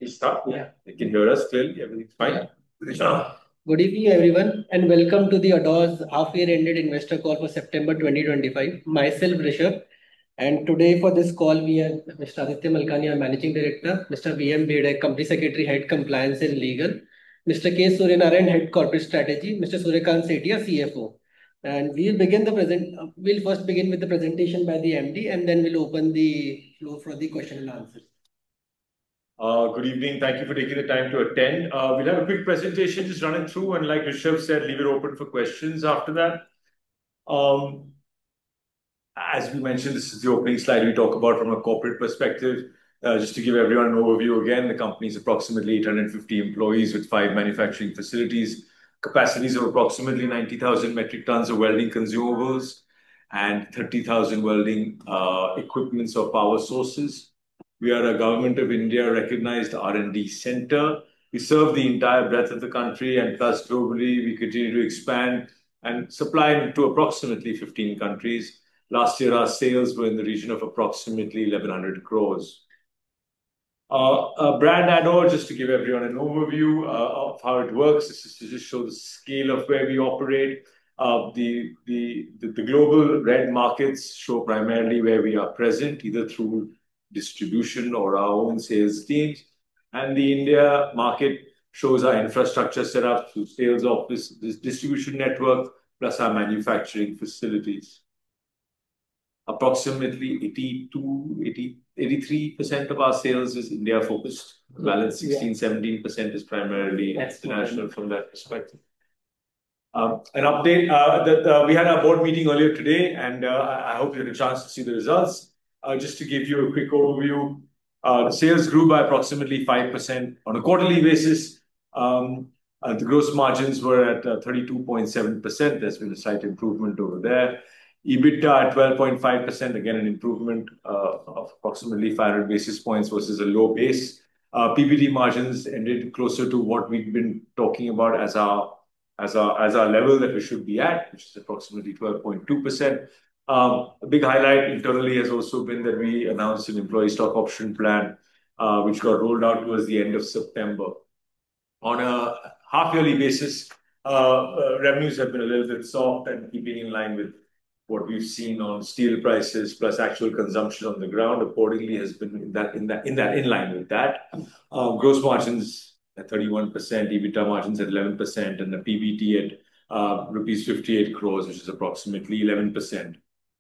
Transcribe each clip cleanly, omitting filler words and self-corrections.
Start? Yeah. You can hear us clearly. Everything's fine. Yeah. Good evening, everyone, and welcome to the Adores half-year ended investor call for September 2025. Myself, Rishabh, and today for this call, we have Mr. Aditya Malkani, our Managing Director, Mr. V.M. Bede, Company Secretary, Head Compliance and Legal, Mr. K. Suryanarayan, Head Corporate Strategy, Mr. Suryakant Sethia, CFO. And we'll first begin with the presentation by the MD, and then we'll open the floor for the question and answers. Good evening. Thank you for taking the time to attend. We'll have a quick presentation just running through, and like Rishabh said, leave it open for questions after that. As we mentioned, this is the opening slide we talk about from a corporate perspective. Just to give everyone an overview again, the company is approximately 850 employees with 5 manufacturing facilities, capacities of approximately 90,000 metric tons of welding consumables and 30,000 welding equipments or power sources. We are a Government of India recognized R&D center. We serve the entire breadth of the country, and plus globally, we continue to expand and supply to approximately 15 countries. Last year, our sales were in the region of approximately 1,100 crores. Brand Adore, just to give everyone an overview of how it works, this is to just show the scale of where we operate. The global red markets show primarily where we are present, either through distribution or our own sales teams. And the India market shows our infrastructure set up through sales office, this distribution network, plus our manufacturing facilities. Approximately 83% of our sales is India focused. Balance 16-17% is primarily international from that perspective. An update that we had our board meeting earlier today, and I hope you had a chance to see the results. Just to give you a quick overview, the sales grew by approximately 5% on a quarterly basis. The gross margins were at 32.7%. There's been a slight improvement over there. EBITDA at 12.5%, again an improvement of approximately 500 basis points versus a low base. PBT margins ended closer to what we've been talking about as our level that we should be at, which is approximately 12.2%. A big highlight internally has also been that we announced an employee stock option plan, which got rolled out towards the end of September. On a half-yearly basis, revenues have been a little bit soft and keeping in line with what we've seen on steel prices plus actual consumption on the ground. Accordingly, has been in line with that. Gross margins at 31%, EBITDA margins at 11%, and the PBT at rupees 58 crores, which is approximately 11%.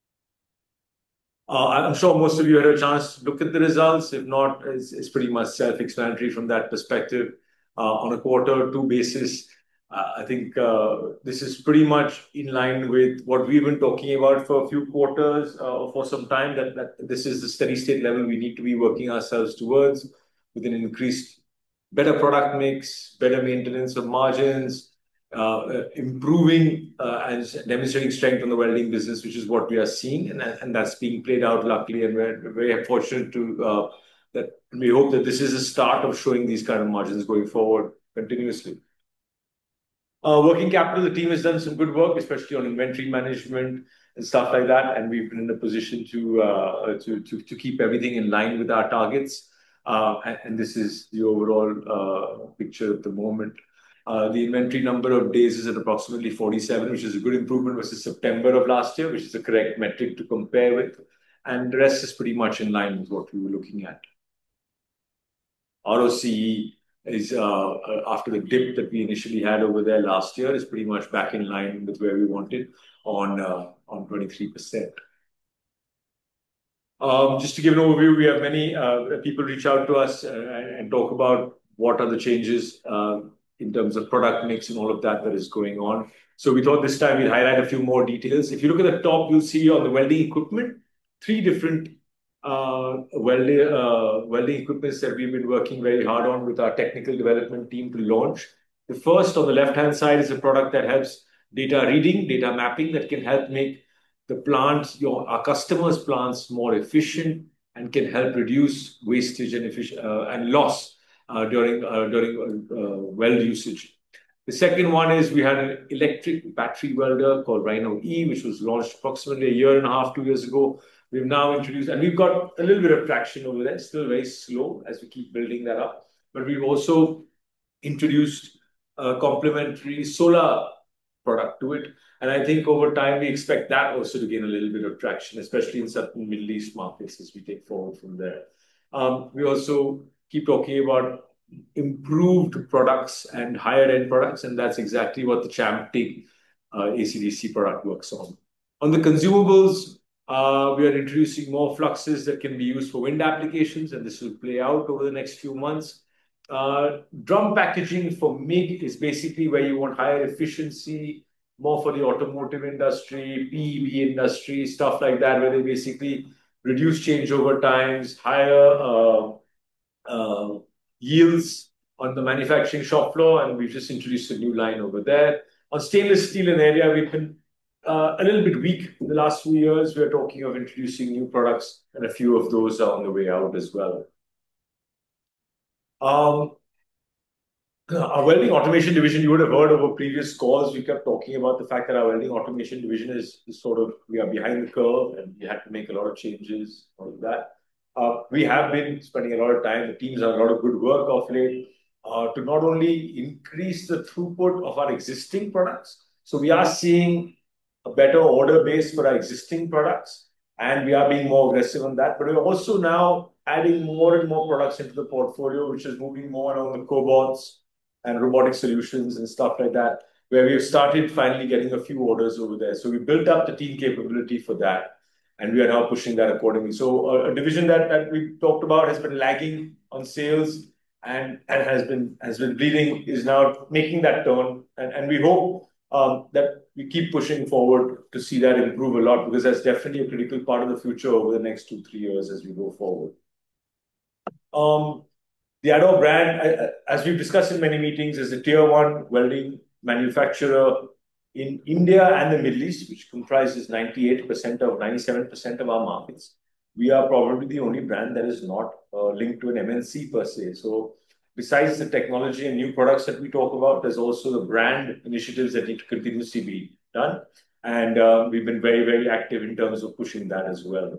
I'm sure most of you had a chance to look at the results. If not, it's pretty much self-explanatory from that perspective. On a quarter-to basis, I think this is pretty much in line with what we've been talking about for a few quarters or for some time, that this is the steady state level we need to be working ourselves towards with an increased better product mix, better maintenance of margins, improving and demonstrating strength on the welding business, which is what we are seeing. And that's being played out luckily. And we're very fortunate to that we hope that this is a start of showing these kind of margins going forward continuously. Working capital, the team has done some good work, especially on inventory management and stuff like that. And we've been in a position to keep everything in line with our targets. And this is the overall picture at the moment. The inventory number of days is at approximately 47, which is a good improvement versus September of last year, which is the correct metric to compare with. And the rest is pretty much in line with what we were looking at. ROCE is, after the dip that we initially had over there last year, is pretty much back in line with where we wanted on 23%. Just to give an overview, we have many people reach out to us and talk about what are the changes in terms of product mix and all of that is going on. So we thought this time we'd highlight a few more details. If you look at the top, you'll see on the welding equipment, 3 different welding equipments that we've been working very hard on with our technical development team to launch. The first on the left-hand side is a product that helps data reading, data mapping that can help make the plants, our customers' plants more efficient and can help reduce wastage and loss during weld usage. The second one is we had an electric battery welder called Rhino E, which was launched approximately a year and a half, 2 years ago. We've now introduced, and we've got a little bit of traction over there, still very slow as we keep building that up. but we've also introduced a complementary solar product to it. And I think over time, we expect that also to gain a little bit of traction, especially in certain Middle East markets as we take forward from there. We also keep talking about improved products and higher end products, and that's exactly what the Champ TIG AC/DC product works on. On the consumables, we are introducing more fluxes that can be used for wind applications, and this will play out over the next few months. Drum packaging for MIG is basically where you want higher efficiency, more for the automotive industry, PEB industry, stuff like that, where they basically reduce changeover times, higher yields on the manufacturing shop floor, and we've just introduced a new line over there. On stainless steel, an area we've been a little bit weak in the last few years. We're talking of introducing new products, and a few of those are on the way out as well. Our welding automation division, you would have heard over previous calls, we kept talking about the fact that our welding automation division is sort of, we are behind the curve and we had to make a lot of changes on that. We have been spending a lot of time, the teams have a lot of good work of late to not only increase the throughput of our existing products. So we are seeing a better order base for our existing products, and we are being more aggressive on that. But we're also now adding more and more products into the portfolio, which is moving more along the cobots and robotic solutions and stuff like that, where we've started finally getting a few orders over there. So we built up the team capability for that, and we are now pushing that accordingly. So a division that we talked about has been lagging on sales and has been bleeding is now making that turn. And we hope that we keep pushing forward to see that improve a lot, because that's definitely a critical part of the future over the next 2-3 years as we go forward. The Ador brand, as we've discussed in many meetings, is a tier one welding manufacturer in India and the Middle East, which comprises 97% of our markets. We are probably the only brand that is not linked to an MNC per se. So besides the technology and new products that we talk about, there's also the brand initiatives that need to continuously be done. And we've been very, very active in terms of pushing that as well.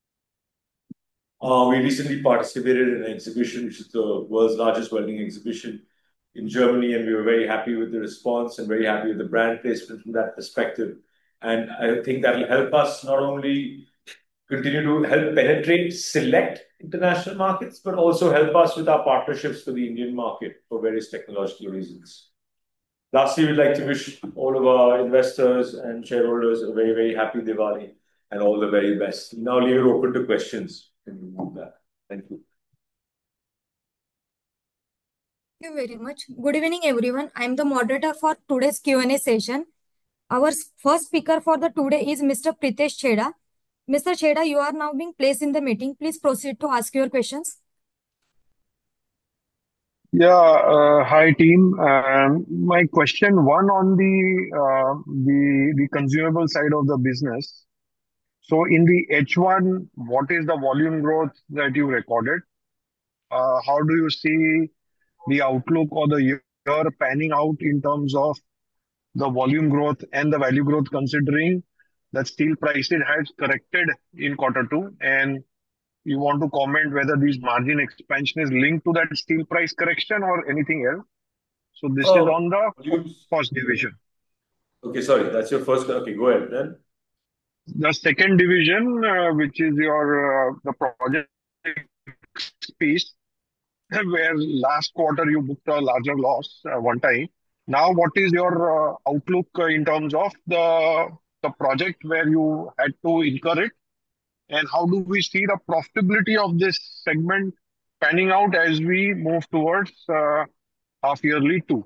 We recently participated in an exhibition, which is the world's largest welding exhibition in Germany, and we were very happy with the response and very happy with the brand placement from that perspective. And I think that will help us not only continue to help penetrate select international markets, but also help us with our partnerships for the Indian market for various technological reasons. Lastly, we'd like to wish all of our investors and shareholders a very, very happy Diwali and all the very best. Now leave it open to questions. Can you move that? Thank you. Thank you very much. Good evening, everyone. I am the moderator for today's Q&A session. Our first speaker for the today is Mr. Pritesh Chheda. Mr. Chheda, you are now being placed in the meeting. Please proceed to ask your questions. Yeah, hi team. My question one on the consumable side of the business. So in the H1, what is the volume growth that you recorded? How do you see the outlook or the year panning out in terms of the volume growth and the value growth, considering that steel prices has corrected in Q2, and you want to comment whether this margin expansion is linked to that steel price correction or anything else? So this is on the first division. Okay, sorry, that's your first. Okay, go ahead then. The second division, which is your the project piece, where last quarter you booked a larger loss one time. Now, what is your outlook in terms of the project where you had to incur it? And how do we see the profitability of this segment panning out as we move towards half yearly 2?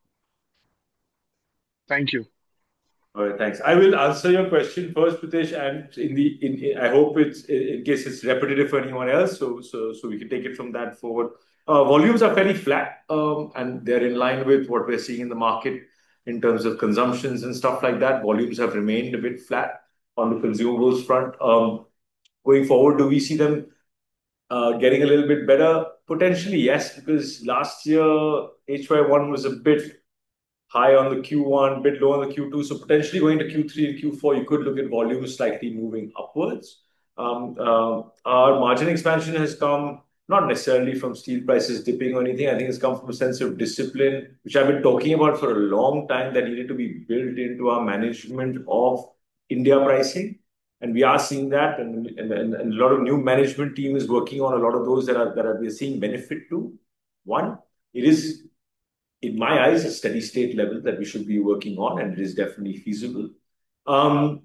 Thank you. All right, thanks. I will answer your question first, Pritesh, and I hope it's in case it's repetitive for anyone else, so we can take it from that forward. Volumes are fairly flat, and they're in line with what we're seeing in the market in terms of consumptions and stuff like that. Volumes have remained a bit flat on the consumables front. Going forward, do we see them getting a little bit better? Potentially, yes, because last year HY1 was a bit high on the Q1, bit low on the Q2. So potentially going to Q3 and Q4, you could look at volumes slightly moving upwards. Our margin expansion has come not necessarily from steel prices dipping or anything. I think it's come from a sense of discipline, which I've been talking about for a long time, that needed to be built into our management of India pricing. And we are seeing that, and a lot of new management team is working on a lot of those that we're seeing benefit to. One, it is, in my eyes, a steady state level that we should be working on, and it is definitely feasible. Um,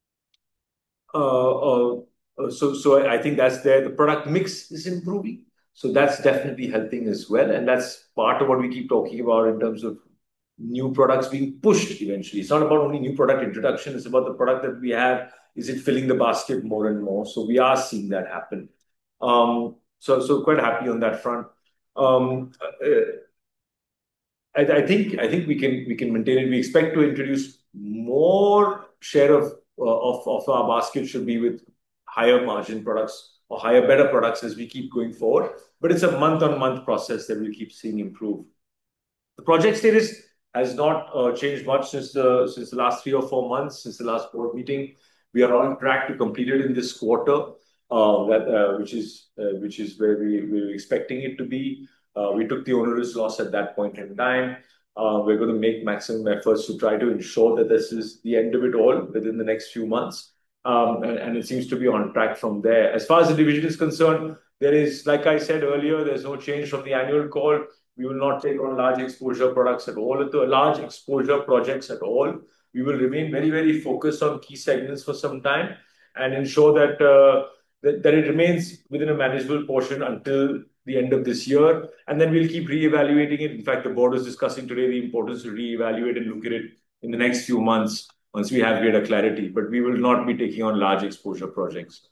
so I think that's there. The product mix is improving, so that's definitely helping as well, and that's part of what we keep talking about in terms of new products being pushed eventually. It's not about only new product introduction, it's about the product that we have. Is it filling the basket more and more? So we are seeing that happen. So quite happy on that front. I think we can maintain it. We expect to introduce more share of our basket should be with higher margin products or higher, better products as we keep going forward. But it's a month-on-month process that we'll keep seeing improve. The project status has not changed much since the last 3 or 4 months, since the last board meeting. We are on track to complete it in this quarter, which is where we were expecting it to be. We took the onerous loss at that point in time. We're going to make maximum efforts to try to ensure that this is the end of it all within the next few months. And it seems to be on track from there. As far as the division is concerned, there is, like I said earlier, there's no change from the annual call. We will not take on large exposure products at all, large exposure projects at all. We will remain very, very focused on key segments for some time and ensure that it remains within a manageable portion until the end of this year. And then we'll keep re-evaluating it. In fact, the board is discussing today the importance to re-evaluate and look at it in the next few months once we have greater clarity. But we will not be taking on large exposure projects.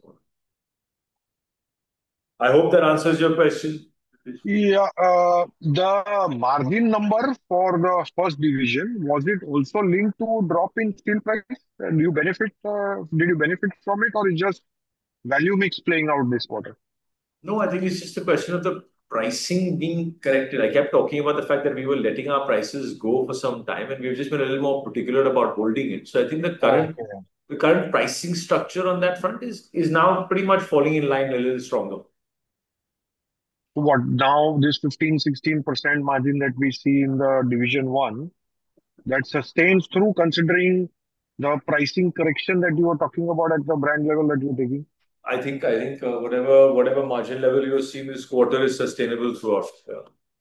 I hope that answers your question. Yeah, the margin number for the first division, was it also linked to drop in steel price? And did you benefit from it, or is just value mix playing out this quarter? No, I think it's just a question of the pricing being corrected. I kept talking about the fact that we were letting our prices go for some time, and we've just been a little more particular about holding it. So I think the current pricing structure on that front is now pretty much falling in line a little stronger. What now, this 15-16% margin that we see in the division one, that sustains through, considering the pricing correction that you were talking about at the brand level that you're taking? I think whatever margin level you're seeing this quarter is sustainable throughout. Yeah.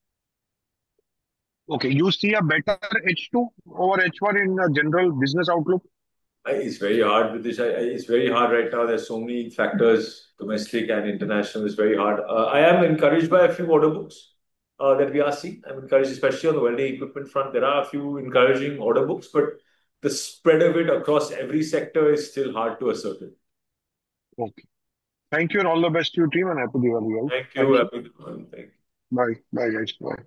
Okay, you see a better H2 over H1 in the general business outlook? It's very hard with this. It's very hard right now. There's so many factors, domestic and international. It's very hard. I am encouraged by a few order books that we are seeing. I'm encouraged, especially on the welding equipment front. There are a few encouraging order books, but the spread of it across every sector is still hard to ascertain. Okay. Thank you, and all the best to your team, and happy Diwali. Thank you. Happy Diwali. Thank you. Bye. Bye, guys. Bye.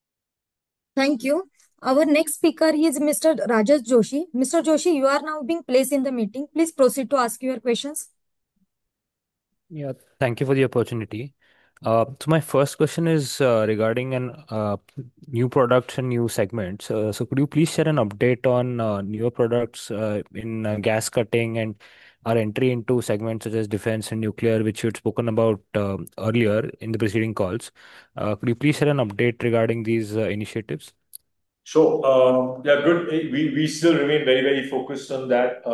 Thank you. Our next speaker is Mr. Rajesh Joshi. Mr. Joshi, you are now being placed in the meeting. Please proceed to ask your questions. Yeah, thank you for the opportunity. So my first question is regarding new products and new segments. So could you please share an update on newer products in gas cutting and our entry into segments such as defense and nuclear, which you had spoken about earlier in the preceding calls. Could you please share an update regarding these initiatives? Sure. Yeah, good. We still remain very, very focused on that.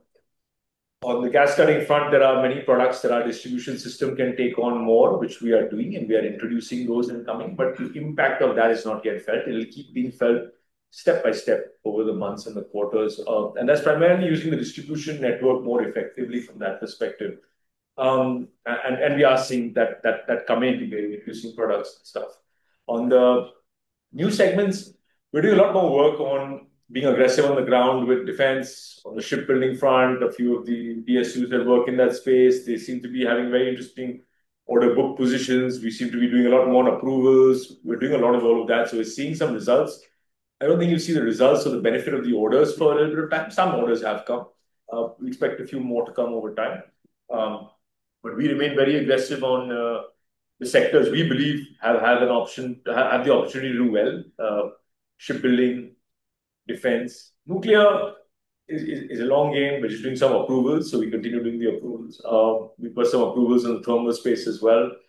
On the gas cutting front, there are many products that our distribution system can take on more, which we are doing, and we are introducing those and coming. But the impact of that is not yet felt. It will keep being felt step by step over the months and the quarters. And that's primarily using the distribution network more effectively from that perspective. And we are seeing that come in, we're introducing products and stuff. On the new segments, we're doing a lot more work on being aggressive on the ground with defense, on the shipbuilding front. A few of the PSUs that work in that space, they seem to be having very interesting order book positions. We seem to be doing a lot more approvals. We're doing a lot of all of that. So we're seeing some results. I don't think you'll see the results or the benefit of the orders for a little bit of time. Some orders have come. We expect a few more to come over time. But we remain very aggressive on the sectors we believe have the opportunity to do well. Shipbuilding, defense, nuclear is a long game. We're just doing some approvals, so we continue doing the approvals. We've got some approvals in the thermal space as well.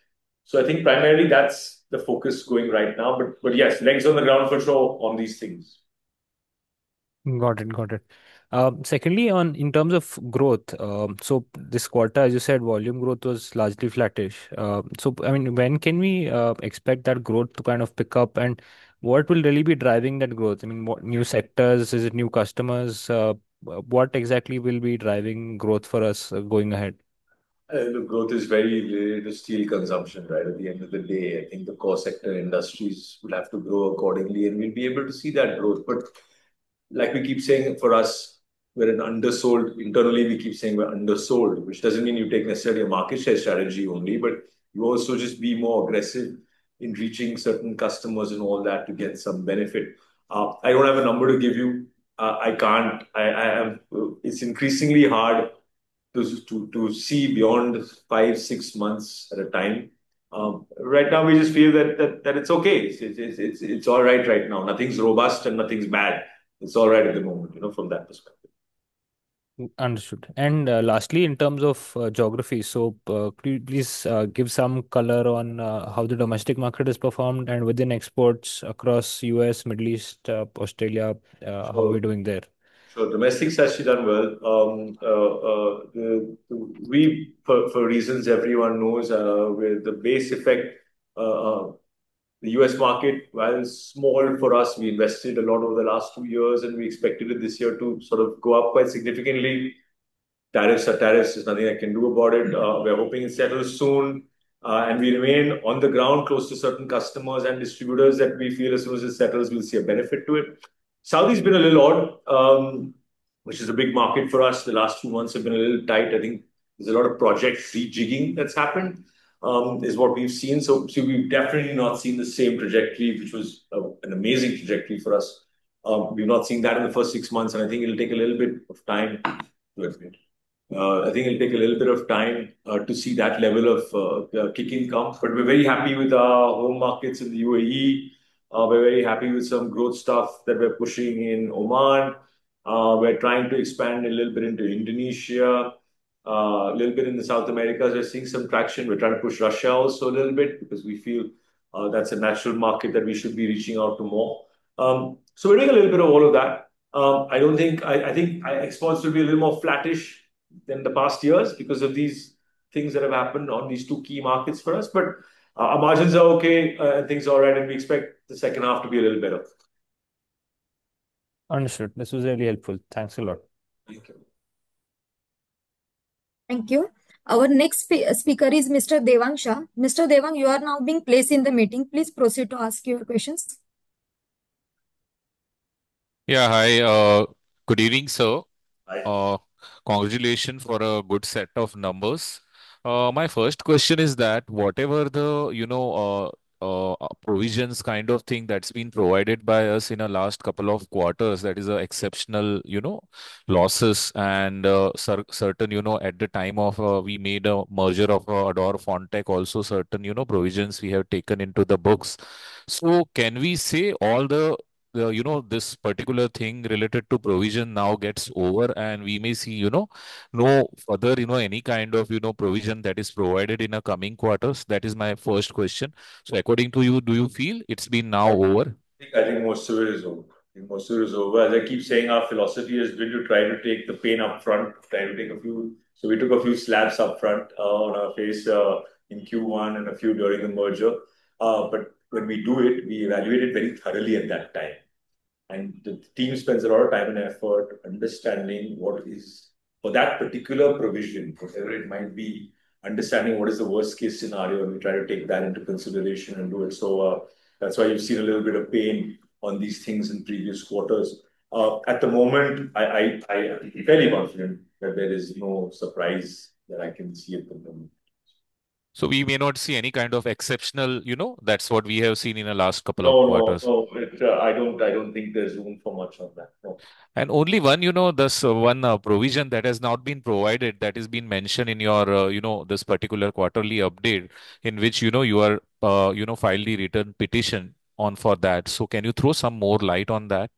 So I think primarily that's the focus going right now. But yes, legs on the ground for sure on these things. Got it. Got it. Secondly, on in terms of growth, so this quarter, as you said, volume growth was largely flattish. So, I mean, when can we expect that growth to kind of pick up, and what will really be driving that growth? I mean, what new sectors? Is it new customers? What exactly will be driving growth for us going ahead? The growth is very related to steel consumption, right? At the end of the day, I think the core sector industries will have to grow accordingly, and we'll be able to see that growth. But like we keep saying, for us, we're an undersold. Internally, we keep saying we're undersold, which doesn't mean you take necessarily a market share strategy only, but you also just be more aggressive in reaching certain customers and all that to get some benefit. I don't have a number to give you. I can't. I am. It's increasingly hard to see beyond 5 6 months at a time. Right now, we just feel that it's okay. It's all right now. Nothing's robust and nothing's bad. It's all right at the moment, from that perspective. Understood. And lastly, in terms of geography, so could you please give some color on how the domestic market has performed and within exports across US, Middle East, Australia, how are we So, doing there? so domestic's actually done well. We, for reasons everyone knows, with the base effect, uh, the US market, while small for us, we invested a lot over the last 2 years, and we expected it this year to sort of go up quite significantly. Tariffs are tariffs. There's nothing I can do about it. We're hoping it settles soon. And we remain on the ground close to certain customers and distributors that we feel as soon as it settles, we'll see a benefit to it. Saudi's been a little odd, which is a big market for us. The last 2 months have been a little tight. I think there's a lot of project rejigging that's happened, is what we've seen. So we've definitely not seen the same trajectory, which was an amazing trajectory for us. We've not seen that in the first 6 months, and I think it'll take a little bit of time to admit. I think it'll take a little bit of time to see that level of kicking come. But we're very happy with our home markets in the UAE. We're very happy with some growth stuff that we're pushing in Oman. We're trying to expand a little bit into Indonesia, a little bit in the South America. We're seeing some traction. We're trying to push Russia also a little bit because we feel that's a natural market that we should be reaching out to more. So we're doing a little bit of all of that. I don't think I think exports will be a little more flattish than the past years because of these things that have happened on these two key markets for us. But our margins are okay, and things are all right, and we expect the second half to be a little better. Understood. This was really helpful. Thanks a lot. Thank you. Thank you. Our next speaker is Mr. Devang Shah. Mr. Devang, you are now being placed in the meeting. Please proceed to ask your questions. Yeah, hi. Good evening, sir. Hi. Congratulations for a good set of numbers. My first question is that whatever the, provisions kind of thing that's been provided by us in the last couple of quarters, that is a exceptional, losses and certain, at the time of we made a merger of Adore Fontech, also certain, provisions we have taken into the books. So can we say all this particular thing related to provision now gets over and we may see, no further, any kind of, provision that is provided in a coming quarters? That is my first question. So according to you, do you feel it's been now over? I think most of it is over. I think most of it is over. As I keep saying, our philosophy has been to try to take the pain up front, try to take a few. So we took a few slaps up front on our face in Q1 and a few during the merger. But when we do it, we evaluate it very thoroughly at that time. And the team spends a lot of time and effort understanding what is for that particular provision, whatever it might be, understanding what is the worst case scenario, and we try to take that into consideration and do it. So that's why you've seen a little bit of pain on these things in previous quarters. At the moment, I'm fairly confident that there is no surprise that I can see at the moment. So we may not see any kind of exceptional, that's what we have seen in the last couple of No, no, quarters. no. I don't think there's room for much of that. No. And only one, this one provision that has not been provided, that is been mentioned in your, this particular quarterly update, in which, you are, filed the return petition on for that. So can you throw some more light on that?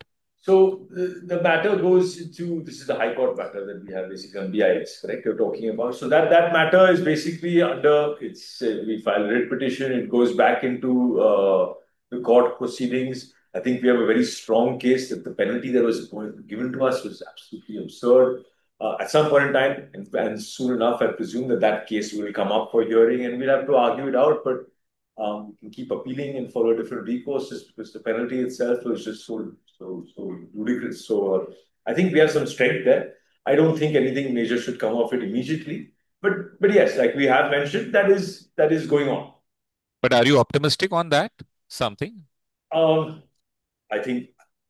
So the matter goes to, this is the High Court matter that we have basically on BIS, correct? You're talking about. So that matter is basically under, it's we filed a writ petition. It goes back into the court proceedings. I think we have a very strong case that the penalty that was given to us was absolutely absurd. At some point in time, and soon enough, I presume that that case will come up for hearing, and we'll have to argue it out. But we can keep appealing and follow different recourses because the penalty itself was just so ludicrous. So I think we have some strength there. I don't think anything major should come of it immediately. But yes, like we have mentioned, that is going on. But are you optimistic on that? Something? I think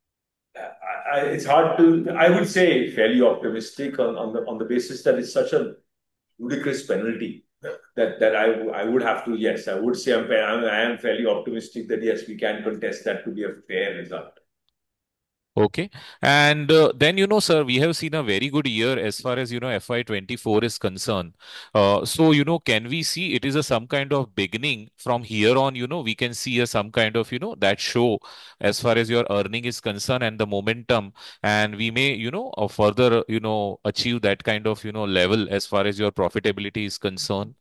it's hard to. I would say fairly optimistic on the basis that it's such a ludicrous penalty that I would have to. Yes, I would say I am fairly optimistic that yes, we can contest that to be a fair result. Okay. And then, sir, we have seen a very good year as far as, FY24 is concerned. So, can we see it is a some kind of beginning from here on, we can see a some kind of, that show as far as your earning is concerned and the momentum. And we may, further, achieve that kind of, level as far as your profitability is concerned.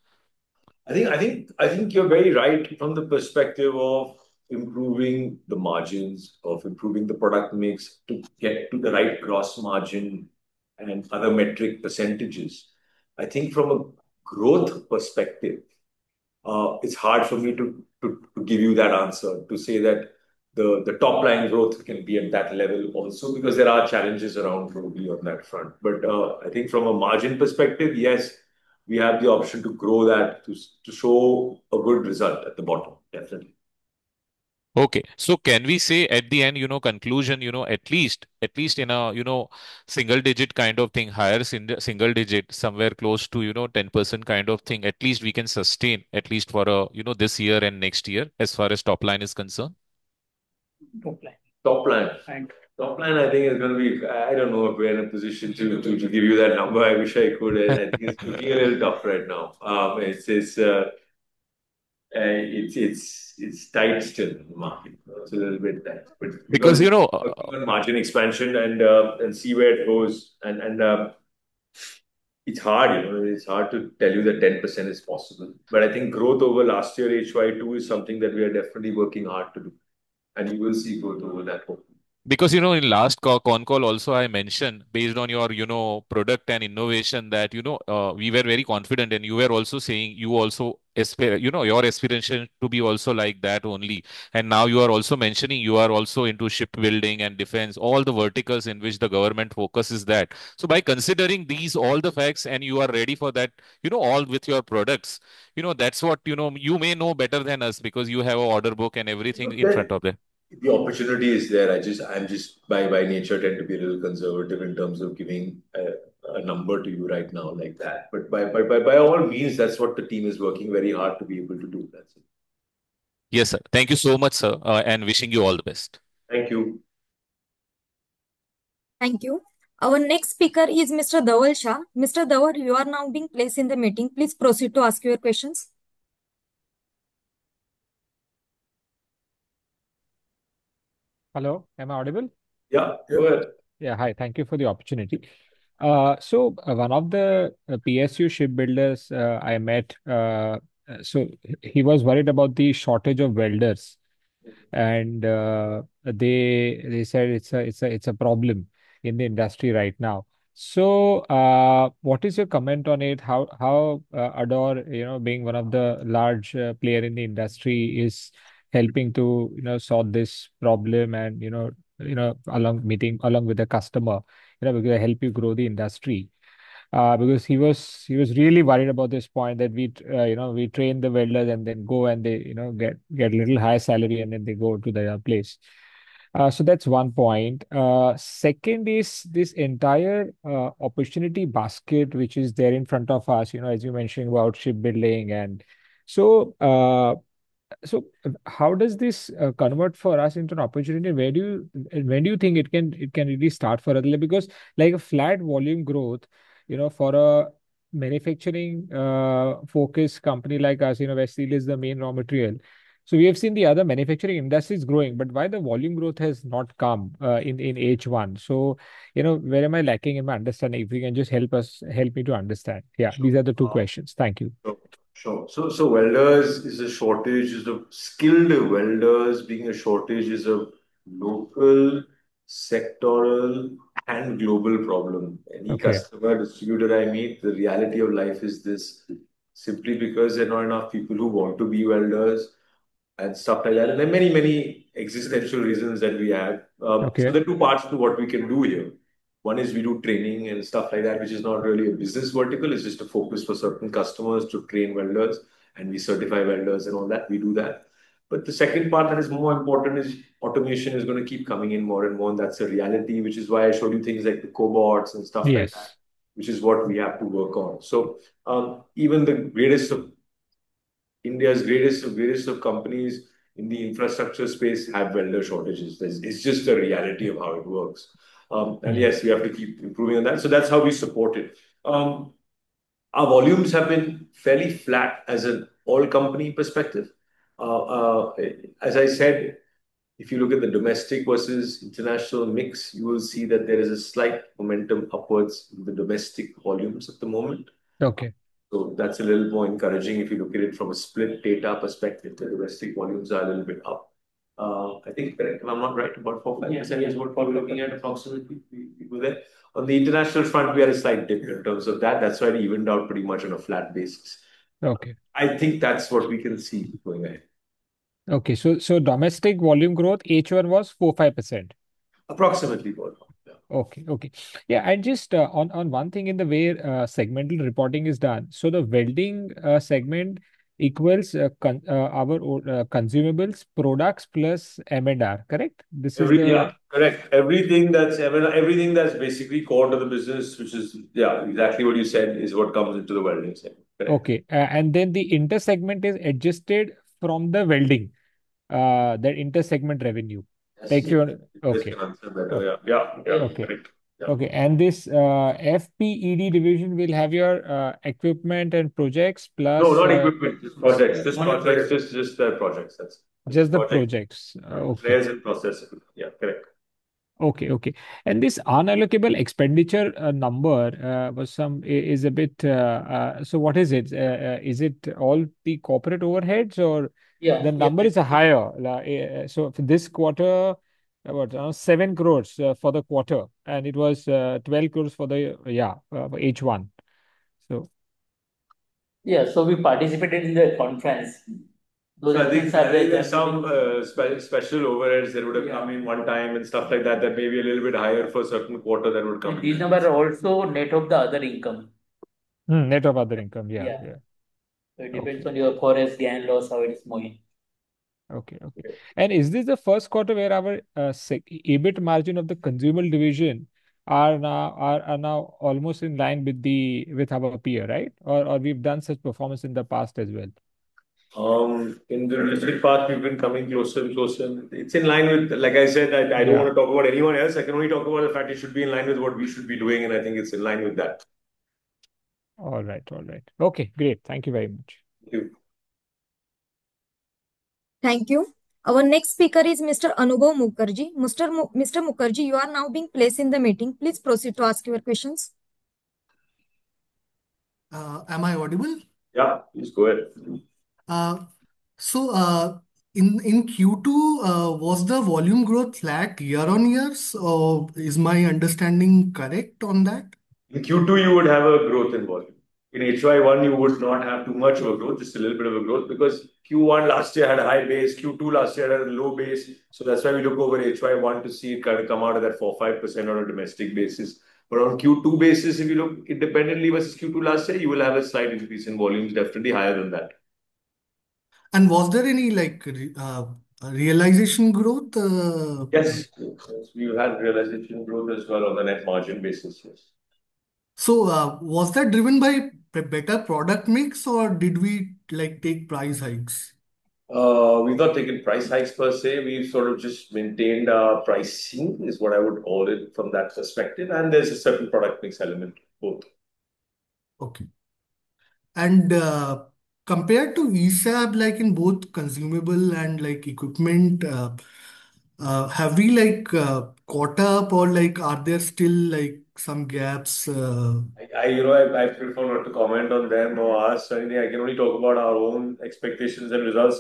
I think you're very right from the perspective of improving the margins, of improving the product mix to get to the right gross margin and other metric percentages. I think from a growth perspective, it's hard for me to give you that answer, to say that the top line growth can be at that level also, because there are challenges around globally on that front. But I think from a margin perspective, yes, we have the option to grow that to show a good result at the bottom, definitely. Okay. So can we say at the end, conclusion, at least in a, single digit kind of thing, higher single digit, somewhere close to, 10% kind of thing, at least we can sustain at least for a, this year and next year as far as top line is concerned? Top line. Top line. And Top line, I think is going to be. I don't know if we're in a position to give you that number. I wish I could. I think it's looking a little tough right now. It's tight still in the market. It's a little bit tight, but Because, working on margin expansion and see where it goes. And it's hard, it's hard to tell you that 10% is possible. But I think growth over last year HY2 is something that we are definitely working hard to do, and you will see growth over that. because in last con call also I mentioned based on your product and innovation that we were very confident, and you were also saying you also aspire, your aspiration to be also like that only. And now you are also mentioning you are also into shipbuilding and defense, all the verticals in which the government focuses that. So by considering these all the facts, and you are ready for that, all with your products, that's what you may know better than us, because you have a order book and everything in front of them. The opportunity is there. I'm just by nature tend to be a little conservative in terms of giving a number to you right now like that. But by all means, that's what the team is working very hard to be able to do. That's it. Yes, sir. Thank you so much, sir, and wishing you all the best. Thank you. Thank you. Our next speaker is Mr. Dhaval Shah. Mr. Dhaval, you are now being placed in the meeting. Please proceed to ask your questions. Hello, am I audible? Yeah, go ahead. Yeah, hi. Thank you for the opportunity. One of the PSU shipbuilders I met, so he was worried about the shortage of welders, and they said it's a problem in the industry right now. So, what is your comment on it? How Adore, being one of the large player in the industry, is helping to solve this problem, and along with the customer, because help you grow the industry. Because he was really worried about this point that we train the welders and then go and they get a little higher salary and then they go to their place. So that's one point. Second is this entire opportunity basket which is there in front of us. As you mentioned about shipbuilding, and so how does this convert for us into an opportunity? When do you think it can really start for us? Because like a flat volume growth, for a manufacturing focused company like us, where steel is the main raw material. So we have seen the other manufacturing industries growing, but why the volume growth has not come in H1? So, where am I lacking in my understanding? If you can just help me to understand. Yeah, these are the two questions. Thank you. Sure. Sure. So welders is a shortage, is a skilled welders being a shortage is a local, sectoral, and global problem. Any Okay. customer, distributor I meet, the reality of life is this simply because there are not enough people who want to be welders and stuff like that. And there are many, many existential reasons that we have. So Okay. there are two parts to what we can do here. One is we do training and stuff like that, which is not really a business vertical. It's just a focus for certain customers to train welders, and we certify welders and all that. We do that. But the second part that is more important is automation is going to keep coming in more and more, and that's a reality, which is why I showed you things like the cobots and stuff like that, Yes. which is what we have to work on. So even the greatest of India's greatest of companies in the infrastructure space have welder shortages. It's just the reality of how it works. And yes, we have to keep improving on that. So that's how we support it. Our volumes have been fairly flat as an all company perspective. As I said, if you look at the domestic versus international mix, you will see that there is a slight momentum upwards in the domestic volumes at the moment. Okay. So that's a little more encouraging if you look at it from a split data perspective. The domestic volumes are a little bit up. I think, correct, if I'm not right, about 4-5% is what we're looking at approximately. We were there. On the international front, we had a slight dip in terms of that. That's why we evened out pretty much on a flat basis. Okay. I think that's what we can see going ahead. Okay. So domestic volume growth H1 was 4-5%. Approximately, Paul. Okay, okay. Yeah, and just on one thing in the way segmental reporting is done. So the welding segment equals our consumables, products plus M&R, correct? This is Yeah, the correct. Everything that's basically core to the business, which is exactly what you said, is what comes into the welding segment. Correct. okay. And then the inter-segment is adjusted from the welding, that inter-segment revenue. Yes. Like you, This okay. can answer better. Okay. Yeah, Okay. correct. Yeah. Okay, and this FPED division will have your equipment and projects No, plus not equipment, just projects. uh, This project, just the projects. That's just the project. projects. Okay, Players and process. Yeah, correct. okay, okay. And this unallocable expenditure number was is a bit. So what is it? Is it all the corporate overheads or Yeah, the yeah. number is higher? So for this quarter, about 7 crores for the quarter, and it was 12 crores for the for H1. So. Yeah, so we participated in the conference. Those So I think expenses are there. there's some special overheads that would have come in one time and stuff like that, that may be a little bit higher for a certain quarter that would come And in. these numbers are also net of the other income. Net of other income. Yeah, Yeah. yeah. So it Okay. depends on your forex gain loss, how it is moving. Okay, okay. And is this the first quarter where our EBIT margin of the consumable division are now almost in line with with our peer, right? Or we've done such performance in the past as well? In the domestic part, we've been coming closer and closer. It's in line with, like I said, I don't Yeah. want to talk about anyone else. I can only talk about the fact it should be in line with what we should be doing, and I think it's in line with that. All right, all right. Okay, great. Thank you very much. Thank you. Thank you. Our next speaker is Mr. Anubhav Mukherjee. Mr. Mukherjee, you are now being placed in the meeting. Please proceed to ask your questions. Am I audible? Yeah, please go ahead. So in Q2, was the volume growth flat year on year? So is my understanding correct on that? In Q2, you would have a growth in volume. In HY1, you would not have too much of a growth, just a little bit of a growth, because Q1 last year had a high base, Q2 last year had a low base. So that's why we look over HY1 to see it kind of come out of that 4-5% on a domestic basis. But on Q2 basis, if you look independently versus Q2 last year, you will have a slight increase in volumes, definitely higher than that. And was there any realization growth? Yes, we had realization growth as well on the net margin basis, yes. So was that driven by better product mix, or did we take price hikes? We've not taken price hikes per se. We've sort of just maintained our pricing, is what I would call it from that perspective. And there's a certain product mix element, both. Okay. And compared to ESAB, like in both consumable and like equipment, have we caught up, or like are there still like some gaps? I prefer not to comment on them or us or anything. I can only talk about our own expectations and results.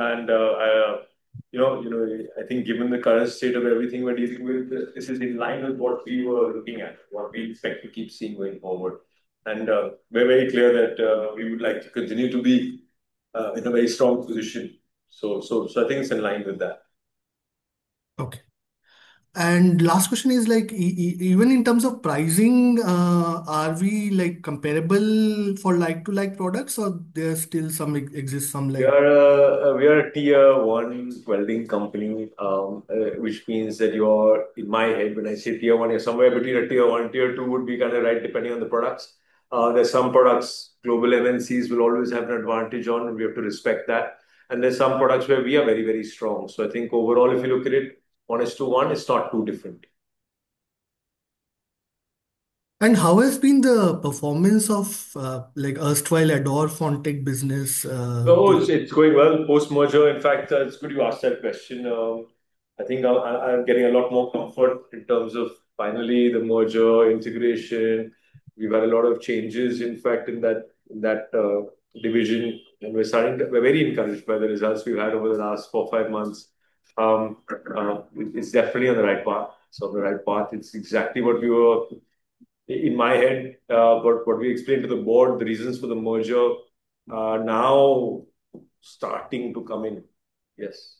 I think given the current state of everything we're dealing with, this is in line with what we were looking at, what we expect to keep seeing going forward. And we're very clear that we would like to continue to be in a very strong position. So I think it's in line with that. Okay. And last question is like, even in terms of pricing, are we like comparable for like-to-like products, or there still some exist some We like? are a tier one welding company, which means that you're, in my head, when I say tier one, you're somewhere between a tier one, tier two would be kind of right, depending on the products. There's some products global MNCs will always have an advantage on, and we have to respect that. And there's some products where we are very, very strong. So I think overall, if you look at it, 1:1, it's not too different. And how has been the performance of like erstwhile Adore Fontech business? No, it's going well post-merger. In fact, it's good you asked that question. I think I'm getting a lot more comfort in terms of finally the merger integration. We've had a lot of changes, in fact, in that division, and we're very encouraged by the results we've had over the last 4 or 5 months. It's definitely on the right path. It's on the right path. It's exactly what we were in my head, what we explained to the board, the reasons for the merger are now starting to come in. Yes.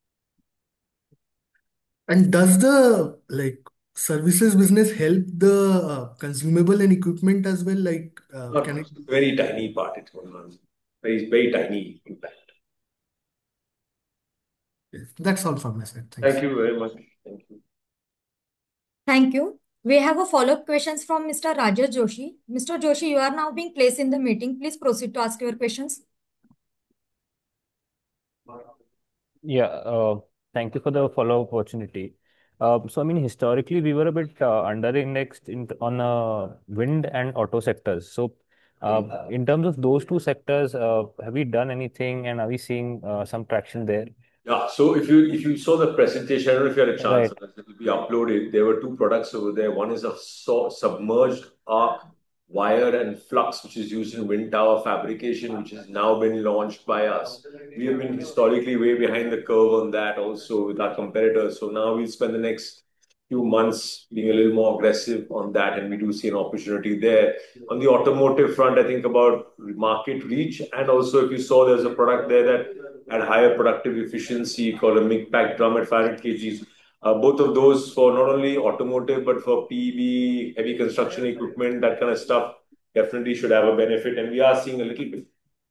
And does the like services business help the consumable and equipment as well? Like, can it? Very tiny part it's going on. Very, very tiny impact. That's all from my side. Thanks. Thank you very much. Thank you. Thank you. We have a follow-up questions from Mr. Rajesh Joshi. Mr. Joshi, you are now being placed in the meeting. Please proceed to ask your questions. Yeah, thank you for the follow-up opportunity. So, I mean, historically, we were a bit under-indexed on wind and auto sectors. So, in terms of those two sectors, have we done anything, and are we seeing some traction there? Yeah. So if you saw the presentation, I don't know if you had a chance, Right. it will be uploaded. There were two products over there. One is a submerged arc wire and flux, which is used in wind tower fabrication, which has now been launched by us. We have been historically way behind the curve on that also with our competitors. So now we'll spend the next few months being a little more aggressive on that, and we do see an opportunity there. On the automotive front, I think about market reach, and also if you saw there's a product there that had higher productive efficiency called a MIG-pack drum at 500 kgs. Both of those for not only automotive but for PV, heavy construction equipment, that kind of stuff definitely should have a benefit, and we are seeing a little bit.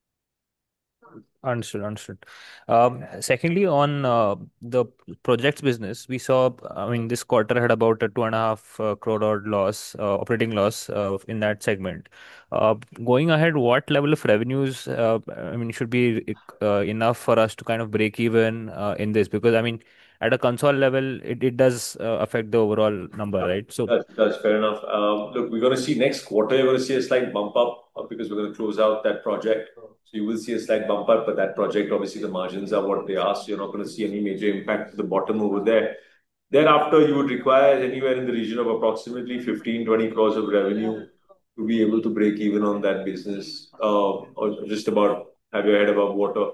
Understood, understood. Secondly, on the projects business, we saw, I mean, this quarter had about a 2.5 crore odd loss, operating loss in that segment. Going ahead, what level of revenues, I mean, should be enough for us to kind of break even in this? Because, I mean, at a console level, it does affect the overall number, right? So, That's fair enough. Look, we're going to see next quarter, you're going to see a slight bump up because we're going to close out that project. So you will see a slight bump up, but that project, obviously, the margins are what they are. So you're not going to see any major impact to the bottom over there. Thereafter, you would require anywhere in the region of approximately 15-20 crores of revenue to be able to break even on that business, or just about have your head above water.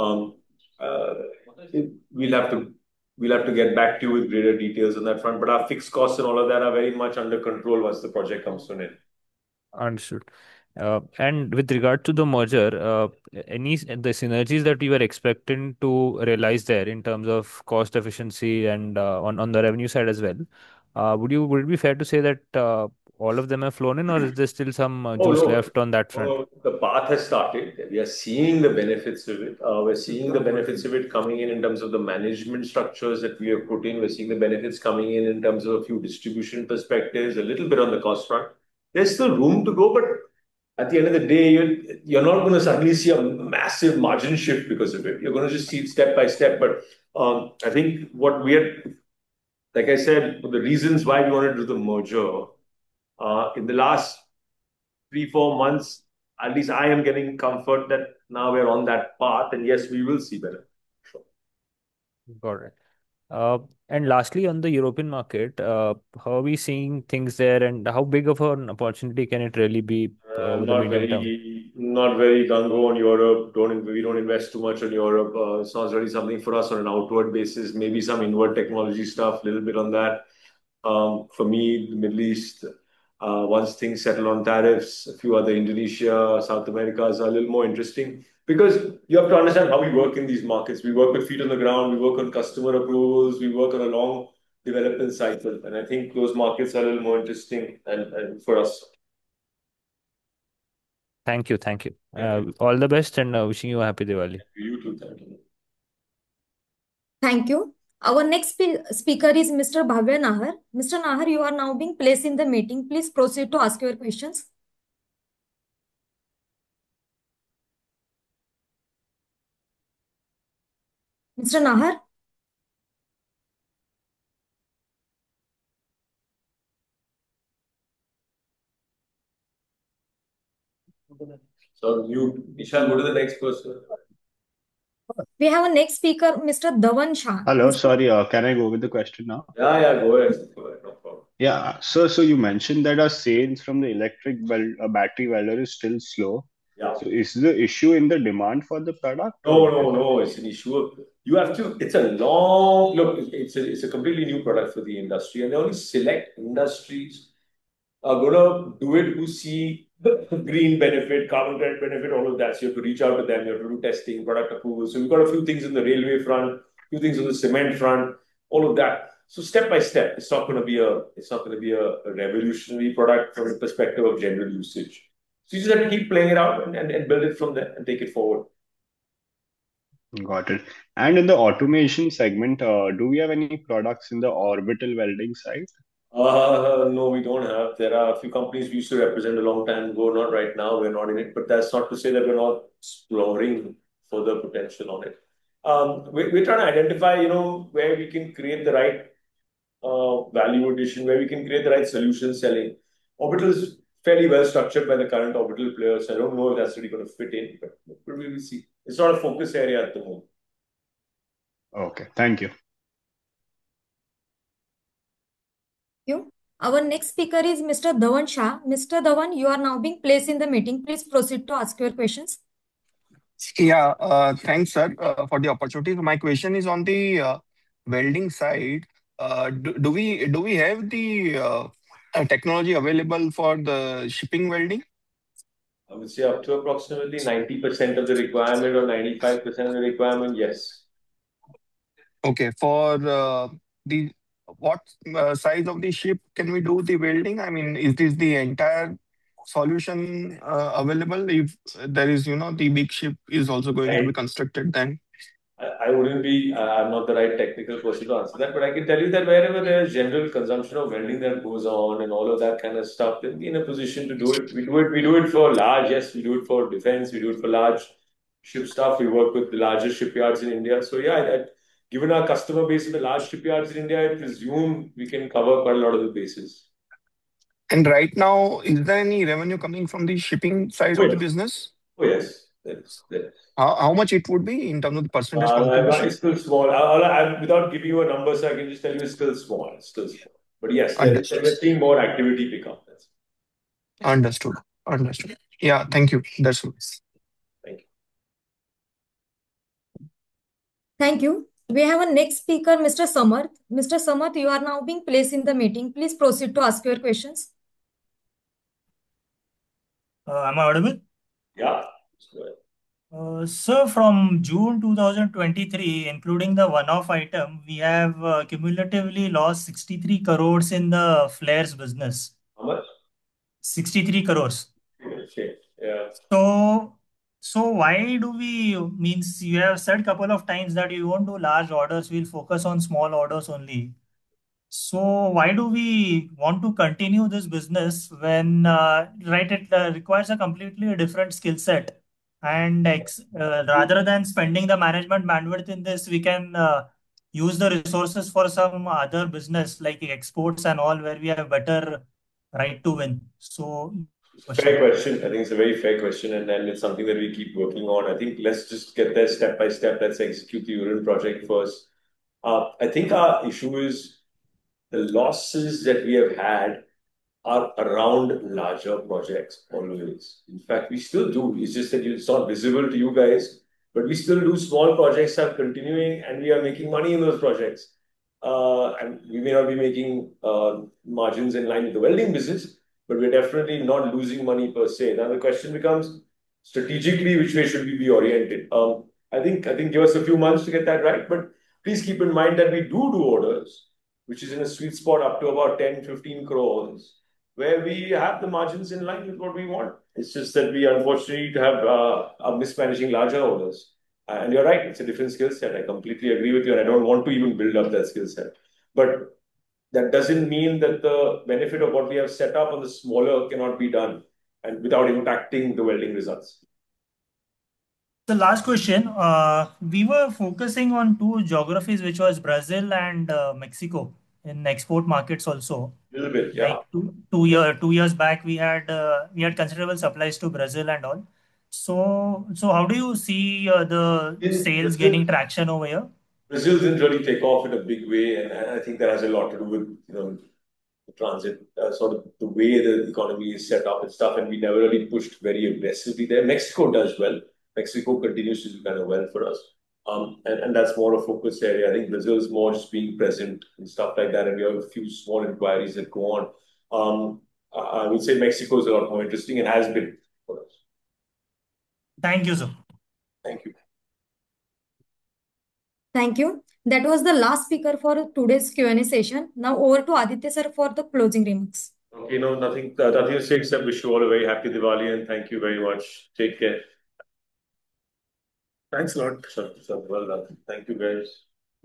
Uh, we'll have to get back to you with greater details on that front. But our fixed costs and all of that are very much under control once the project comes to an end. understood. And with regard to the merger, the synergies that you were expecting to realize there in terms of cost efficiency and on the revenue side as well, would it be fair to say that all of them have flown in, or is there still some Oh, juice no. left on that front? The path has started. We are seeing the benefits of it. We're seeing the benefits of it coming in terms of the management structures that we have put in. We're seeing the benefits coming in terms of a few distribution perspectives, a little bit on the cost front. There's still room to go, but at the end of the day, you're not going to suddenly see a massive margin shift because of it. You're going to just see it step by step. But I think what we had, like I said, the reasons why we wanted to do the merger in the last 3-4 months, at least I am getting comfort that now we're on that path, and yes, we will see better. Sure. Got it. And lastly, on the European market, how are we seeing things there, and how big of an opportunity can it really be over the medium term? Not very gung ho on Europe. We don't invest too much on Europe. It's not really something for us on an outward basis. Maybe some inward technology stuff, a little bit on that. For me, the Middle East, once things settle on tariffs, a few other Indonesia, South Americas are a little more interesting because you have to understand how we work in these markets. We work with feet on the ground, we work on customer approvals, we work on a long development cycle. And I think those markets are a little more interesting and for us. Thank you. Thank you. Thank you. All the best, and wishing you a happy Diwali. You too. Thank you. Thank you. Our next speaker is Mr. Bhavya Nahar. Mr. Nahar, you are now being placed in the meeting. Please proceed to ask your questions. Mr. Nahar? So Ishan, go to the next person. We have a next speaker, Mr. Dhawan Shah. Hello, sorry, can I go with the question now? Yeah, go ahead. No problem. Yeah, so you mentioned that our sales from the battery welder is still slow. Yeah. So is the issue in the demand for the product? No, it's an issue of it's a long look, it's a completely new product for the industry, and only select industries are gonna do it who see the green benefit, carbon credit benefit, all of that. So you have to reach out to them, you have to do testing, product approval. So we've got a few things in the railway front, a few things on the cement front, all of that. So step by step, it's not gonna be a revolutionary product from the perspective of general usage. So you just have to keep playing it out and build it from there and take it forward. Got it. And in the automation segment, do we have any products in the orbital welding side? No, we don't have. There are a few companies we used to represent a long time ago, not right now, we're not in it, but that's not to say that we're not exploring further potential on it. We're trying to identify, where we can create the right value addition, where we can create the right solution selling. Orbital is fairly well structured by the current orbital players. I don't know if that's really going to fit in, but we will see. It's not a focus area at the moment. Okay, thank you. You. Our next speaker is Mr. Dhawan Shah. Mr. Dhawan, you are now being placed in the meeting. Please proceed to ask your questions. Yeah, thanks, sir, for the opportunity. My question is on the welding side. Do we have the technology available for the shipping welding? I would say up to approximately 90% of the requirement or 95% of the requirement, yes. Okay, for what size of the ship can we do the welding? I mean, is this the entire solution available if there is, the big ship is also going to be constructed then? I'm not the right technical person to answer that, but I can tell you that wherever there's general consumption of welding that goes on and all of that kind of stuff, then we're in a position to do it. We do it for large, yes, we do it for defense, we do it for large ship stuff. We work with the largest shipyards in India. So yeah, given our customer base of the large shipyards in India, I presume we can cover quite a lot of the bases. And right now, is there any revenue coming from the shipping side of the business? Oh, yes. How much it would be in terms of the percentage contribution? It's still small. Without giving you a number, so I can just tell you it's still small. But yes, we're seeing more activity pick up. Understood. Yeah, thank you. That's all. Thank you. Thank you. We have a next speaker, Mr. Samarth. Mr. Samarth, you are now being placed in the meeting. Please proceed to ask your questions. Am I audible? Yeah. So from June 2023, including the one-off item, we have cumulatively lost 63 crores in the flares business. How much? 63 crores. Okay. Yeah. So why do means you have said a couple of times that you won't do large orders, we'll focus on small orders only. So why do we want to continue this business when, it requires a completely different skill set? And rather than spending the management bandwidth in this, we can use the resources for some other business like exports and all, where we have better right to win. So Fair question. I think it's a very fair question, and it's something that we keep working on. I think let's just get there step by step. Let's execute the Uran project first. I think our issue is the losses that we have had are around larger projects always. In fact, we still do. It's just that it's not visible to you guys, but we still do small projects are continuing, and we are making money in those projects. And we may not be making margins in line with the welding business, but we're definitely not losing money per se. Now the question becomes strategically, which way should we be oriented? I think give us a few months to get that right, but please keep in mind that we do orders, which is in a sweet spot up to about 10, 15 crores, where we have the margins in line with what we want. It's just that we unfortunately have are mismanaging larger orders. And you're right, it's a different skill set. I completely agree with you, and I don't want to even build up that skill set. But that doesn't mean that the benefit of what we have set up on the smaller cannot be done and without impacting the welding results. The last question, we were focusing on two geographies, which was Brazil and Mexico in export markets also. A little bit, yeah. Like 2 years back, we had considerable supplies to Brazil and all. So how do you see the sales gaining traction over here? Brazil didn't really take off in a big way, and I think that has a lot to do with the transit, sort of the way the economy is set up and stuff. And we never really pushed very aggressively there. Mexico does well. Mexico continues to do kind of well for us. And that's more a focus area. I think Brazil is more just being present and stuff like that. And we have a few small inquiries that go on. I would say Mexico is a lot more interesting and has been for us. Thank you, sir. Thank you. Thank you. That was the last speaker for today's Q&A session. Now over to Aditya sir for the closing remarks. Okay, no, nothing to say except wish you all a very happy Diwali and thank you very much. Take care. Thanks a lot. Well done. Thank you, guys.